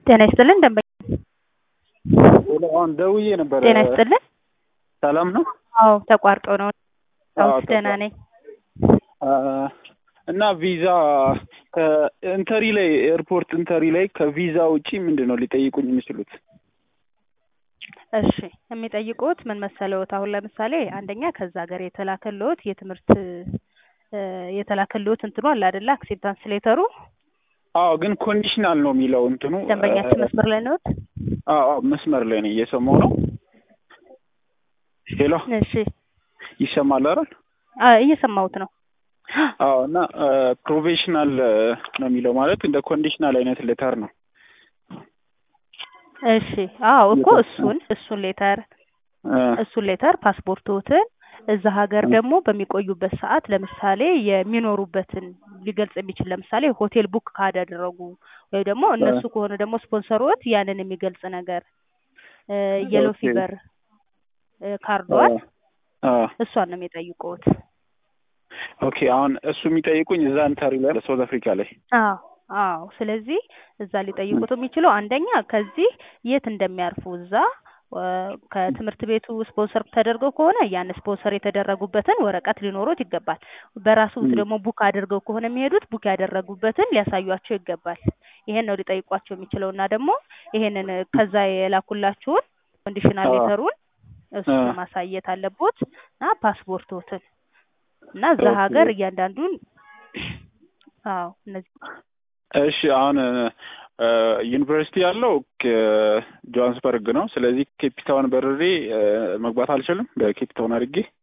ጤና ይስጥልን ደንበኛ አሁን ደውዬ ነበር። ጤና ይስጥልን። ሰላም ነው? አዎ ተቋርጦ ነው። አዎ ደህና ነኝ። እና ቪዛ ከኢንተሪ ላይ ኤርፖርት ኢንተሪ ላይ ከቪዛ ውጪ ምንድነው ሊጠይቁኝ የሚችሉት? እሺ የሚጠይቁት ምን መሰለዎት? አሁን ለምሳሌ አንደኛ ከዛ ሀገር የተላከልዎት የትምህርት የተላከልዎት እንትኑ አለ አይደለ? አክሴፕታንስ ሌተሩ። አዎ ግን ኮንዲሽናል ነው የሚለው እንትኑ። ደንበኛችን መስመር ላይ ነዎት? አዎ መስመር ላይ ነኝ፣ እየሰማሁ ነው። ሄሎ እሺ ይሰማል አይደል? እየሰማሁት ነው። አዎ እና ፕሮፌሽናል ነው የሚለው ማለት እንደ ኮንዲሽናል አይነት ሌተር ነው። እሺ አዎ እኮ እሱን ሌተር ፓስፖርቶትን እዛ ሀገር ደግሞ በሚቆዩበት ሰዓት ለምሳሌ የሚኖሩበትን ሊገልጽ የሚችል ለምሳሌ ሆቴል ቡክ ካደረጉ ወይ ደግሞ እነሱ ከሆነ ደግሞ ስፖንሰሮት ያንን የሚገልጽ ነገር የሎ ፊቨር ካርዷን እሷን ነው የሚጠይቁት። ኦኬ አሁን እሱ የሚጠይቁኝ እዛ ኢንተሪ ላይ ሳውዝ አፍሪካ ላይ። አዎ ስለዚህ እዛ ሊጠይቁት የሚችለው አንደኛ ከዚህ የት እንደሚያርፉ እዛ ከትምህርት ቤቱ ስፖንሰር ተደርገው ከሆነ ያን ስፖንሰር የተደረጉበትን ወረቀት ሊኖሩት ይገባል። በራሱት ደግሞ ቡክ አድርገው ከሆነ የሚሄዱት ቡክ ያደረጉበትን ሊያሳዩአቸው ይገባል። ይሄን ነው ሊጠይቋቸው የሚችለው እና ደግሞ ይሄንን ከዛ የላኩላችሁን ኮንዲሽናል ሌተሩን እሱ ማሳየት አለቦት እና ፓስፖርቶትን እና እዛ ሀገር እያንዳንዱን እነዚህ እሺ አሁን ዩኒቨርሲቲ ያለው ጆሃንስበርግ ነው። ስለዚህ ኬፕ ታውን በርሬ መግባት አልችልም በኬፕ ታውን አድርጌ